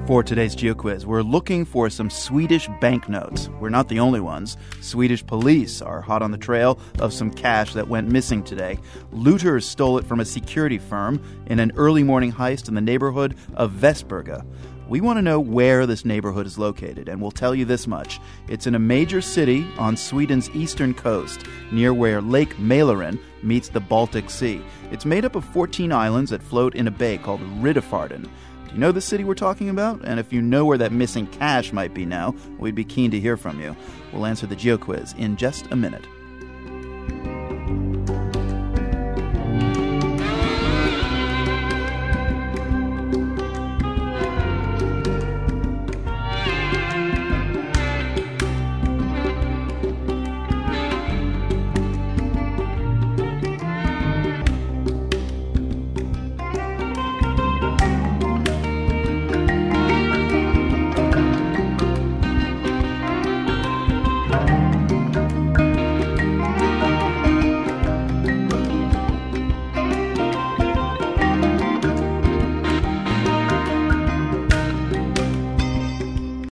For today's GeoQuiz, we're looking for some Swedish banknotes. We're not the only ones. Swedish police are hot on the trail of some cash that went missing today. Looters stole it from a security firm in an early morning heist in the neighborhood of Vesberga. We want to know where this neighborhood is located, and we'll tell you this much. It's in a major city on Sweden's eastern coast, near where Lake Mälaren meets the Baltic Sea. It's made up of 14 islands that float in a bay called Riddarfjärden. Do you know the city we're talking about? And if you know where that missing cash might be now, we'd be keen to hear from you. We'll answer the GeoQuiz in just a minute.